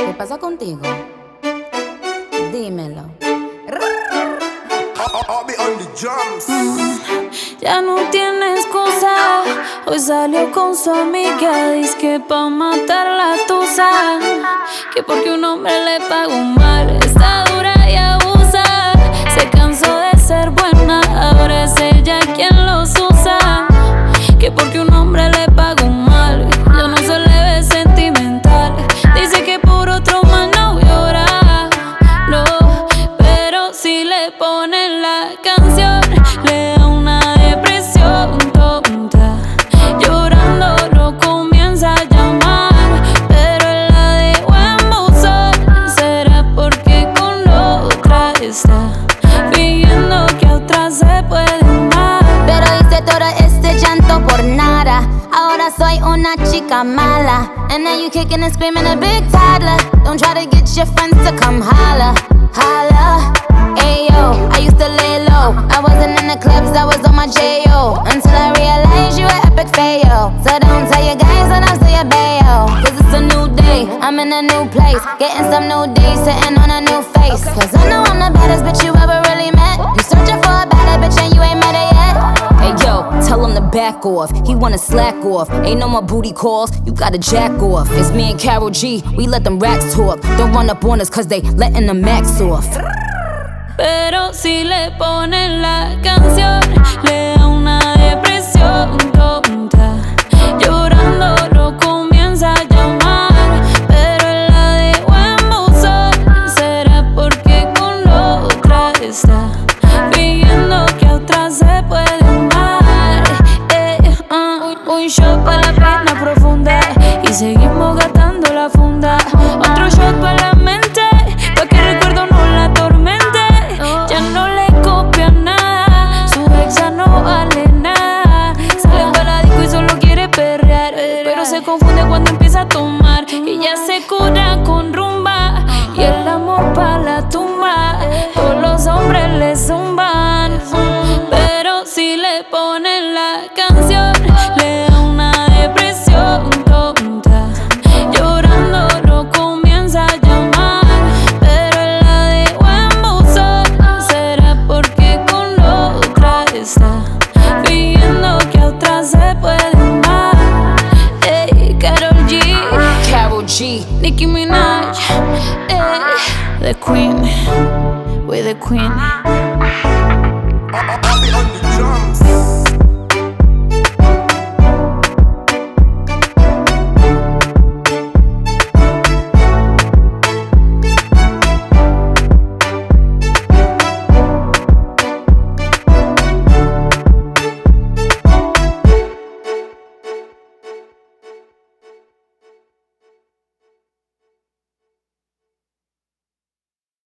¿Qué pasa contigo? Dímelo. Ya no tiene excusa. Hoy salió con su amiga. Dice que pa' matar la tusa. Que porque un hombre le pagó mal, está dura y abusa. Se cansó de ser buena, ahora es ella quien los usa. Que porque un hombre le pagó mal, ya no se le ve sentimental. Dice que por otro mal no llora, no. Pero si le ponen la canción, le da una depresión tonta. Llorando lo comienza a llamar, pero él la dejó en buzón. ¿Será porque con otra está fingiendo que a otra se puede amar? Pero hice todo este llanto por nada. Ahora soy una chica mala. And now you kicking and screaming a big toddler. Don't try to get your friends to come holla, holla. Ayo, I used to lay low. I wasn't in the clubs, I was on my J.O. Until I realized you were epic fail. So don't tell your guys and I'll say your bayo. Cause it's a new day, I'm in a new place. Getting some new days, sitting on a new face. Cause I know I'm the baddest bitch you ever really met. You searching for a better bitch and you ain't met her yet. Hey yo, tell him to back off. He wanna slack off. Ain't no more booty calls, you gotta jack off. It's me and Karol G, we let them racks talk. Don't run up on us cause they letting the max off. Pero si le ponen la canción, le da una depresión tonta. Llorando lo comienza a llamar, pero él la dejó en buzón. ¿Será porque con otra está fingiendo que a otra se puede amar? Un shot pa' la pena profunda y seguimos gastando la funda. Otro shot pa' la mente, pa' que el recuerdo no la atormente. Ya no le copia nada, su ex ya no vale nada. Sale pa' la disco y solo quiere perrear, pero se confunde cuando empieza a tomar. Y ya se cura con rumba y el amor pa' la tumba. Todos los hombres le zumban, pero si le ponen la canción, le da una depresión tonta. Llorando lo comienza a llamar, pero él la dejó en buzón. ¿Será porque con otra está fingiendo que a otra se puede amar? Ey, Karol G, Nicki Minaj, ey, the queen, we're the queen. I'll be on the